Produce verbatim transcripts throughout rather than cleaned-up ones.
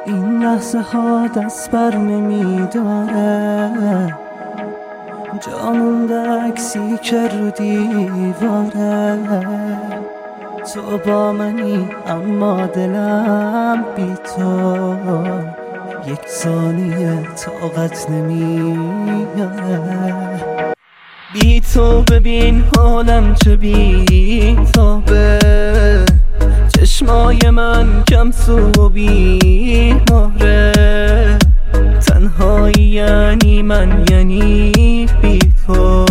این لحظه ها دست بر نمیداره، جانون عکسی که رو دیواره. تو با منی اما دلم بی تو یک ثانیه طاقت نمیاره. بی تو ببین حالم چه بی تابه، چشمای من کم سو و بیماره. تنهایی یعنی من، یعنی بی تو،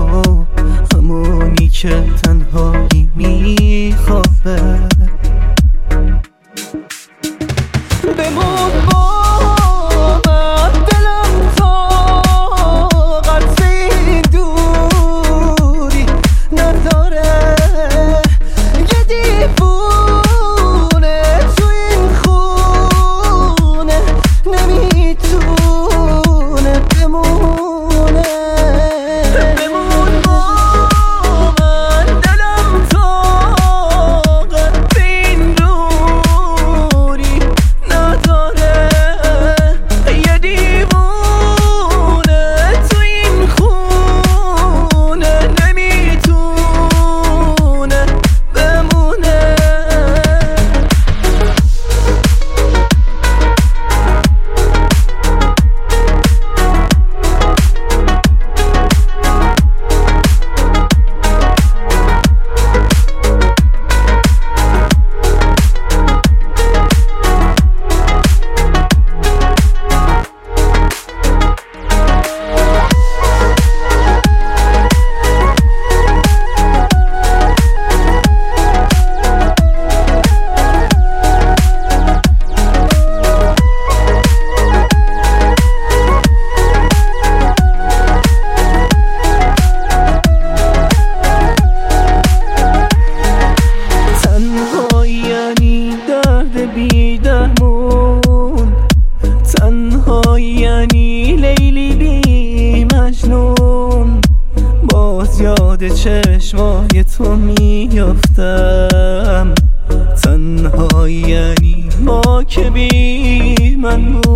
همونی که تنهایی میخوابه. بمون با من، دلم طاقت این دوری نداره. یه دیوونه تو این خونه نمیتونه بمونه. بمون با من، دلم طاقت این دوری نداره. یه دیوونه تو این خونه نمیتونه بمونه. بی درمون، تنهایی یعنی لیلی بی مجنون. باز یاد چشمای تو میافتم، تنهایی یعنی ما که بی من.